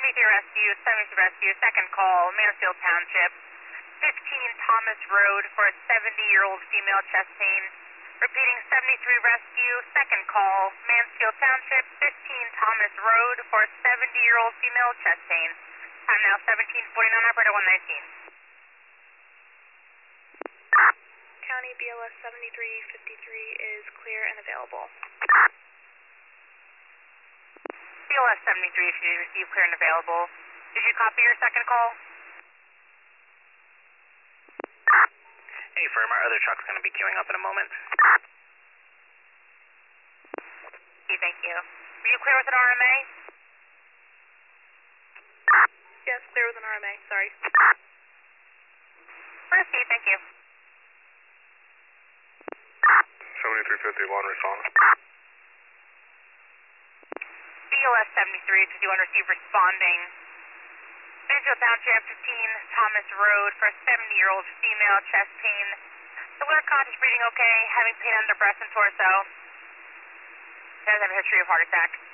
Rescue, 73 Rescue, second call, Mansfield Township, 15 Thomas Road for a 70-year-old female chest pain. Repeating 73 Rescue, second call, Mansfield Township, 15 Thomas Road for a 70-year-old female chest pain. Time now 17:49, operator 119. County BLS 7353 is clear and available. BLS 73, if you receive clear and available. Did you copy your second call? Hey, firm, our other truck's going to be queuing up in a moment. Okay, thank you. Were you clear with an RMA? Yes, clear with an RMA, sorry. Proceed, thank you. 7351, respond. BLS 73, if you do want to receive responding. Mansfield Township, 15 Thomas Road for a 70-year-old female chest pain. The liver conscious, breathing okay, having pain under breast and torso. Does have a history of heart attack.